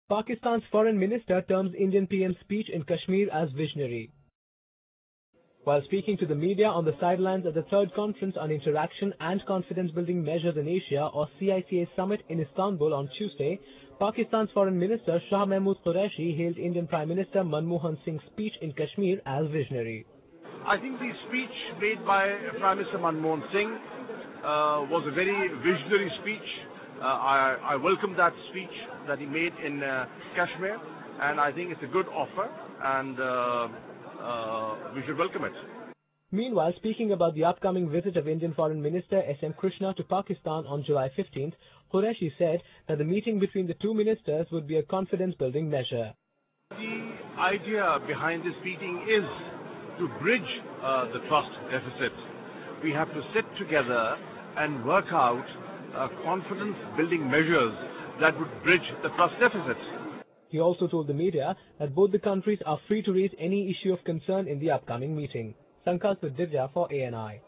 Pakistan's foreign minister terms Indian PM's speech in Kashmir as visionary. While speaking to the media on the sidelines at the third Conference on Interaction and Confidence Building Measures in Asia or CICA summit in Istanbul on Tuesday, Pakistan's Foreign Minister Shah Mahmood Qureshi hailed Indian Prime Minister Manmohan Singh's speech in Kashmir as visionary. I think the speech made by Prime Minister Manmohan Singh was a very visionary speech. I welcome that speech that he made in Kashmir, and I think it's a good offer, and we should welcome it. Meanwhile, speaking about the upcoming visit of Indian Foreign Minister S.M. Krishna to Pakistan on July 15th, Qureshi said that the meeting between the two ministers would be a confidence-building measure. The idea behind this meeting is to bridge the trust deficit. We have to sit together and work out confidence-building measures that would bridge the trust deficit. He also told the media that both the countries are free to raise any issue of concern in the upcoming meeting. Sankalp with Divya for ANI.